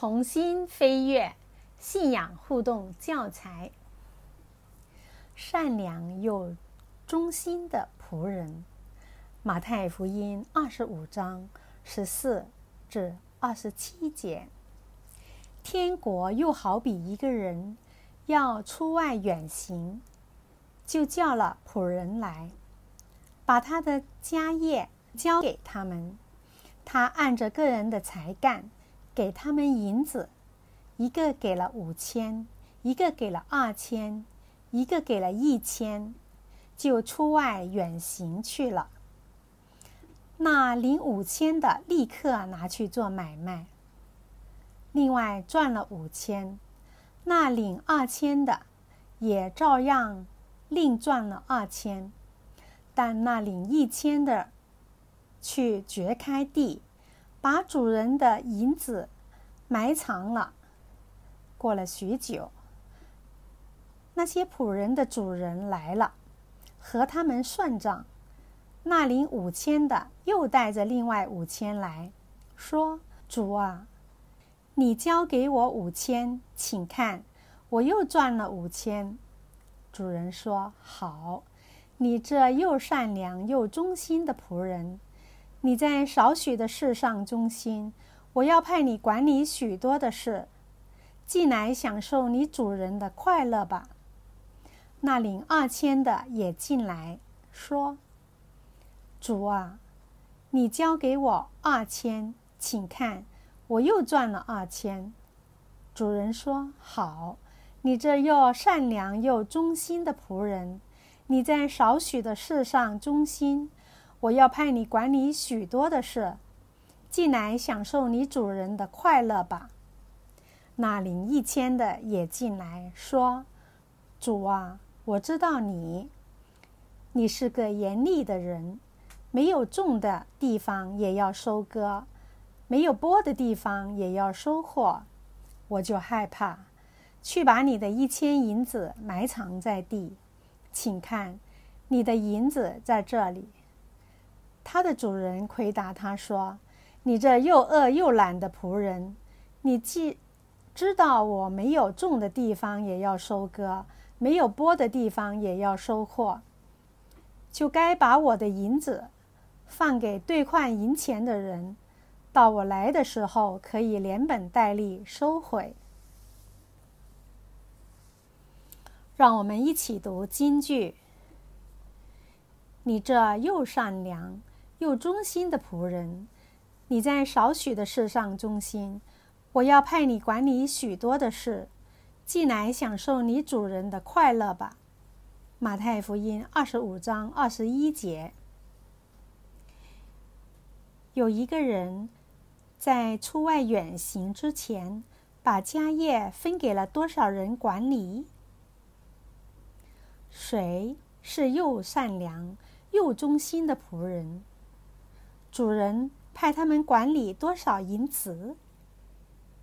同心飞跃信仰互动教材。善良又忠心的仆人。马太福音25章14至27节。天国又好比一个人要出外远行，就叫了仆人来，把他的家业交给他们。他按着个人的才干给他们银子，一个给了5000，一个给了2000，一个给了1000，就出外远行去了。那领5000的立刻拿去做买卖，另外赚了5000。那领2000的也照样另赚了2000。但那领1000的去掘开地，把主人的银子埋藏了。过了许久，那些仆人的主人来了，和他们算账。那领5000的又带着另外5000来，说：主啊，你交给我5000，请看，我又赚了5000。主人说：好，你这又善良又忠心的仆人，你在少许的事上忠心，我要派你管理许多的事，进来享受你主人的快乐吧。那领2000的也进来，说：主啊，你交给我2000，请看，我又赚了2000。主人说：好，你这又善良又忠心的仆人，你在少许的事上忠心，我要派你管理许多的事，进来享受你主人的快乐吧。那领1000的也进来，说：主啊，我知道你是个严厉的人，没有种的地方也要收割，没有播的地方也要收获。我就害怕，去把你的1000银子埋藏在地，请看，你的银子在这里。他的主人回答他说：你这又饿又懒的仆人，你既知道我没有种的地方也要收割，没有播的地方也要收获，就该把我的银子放给兑换银钱的人，到我来的时候可以连本带利收回。让我们一起读金句。你这又善良又忠心的仆人，你在少许的事上忠心，我要派你管理许多的事，进来享受你主人的快乐吧。马太福音25章21节。有一个人在出外远行之前，把家业分给了多少人管理？谁是又善良又忠心的仆人？主人派他们管理多少银子？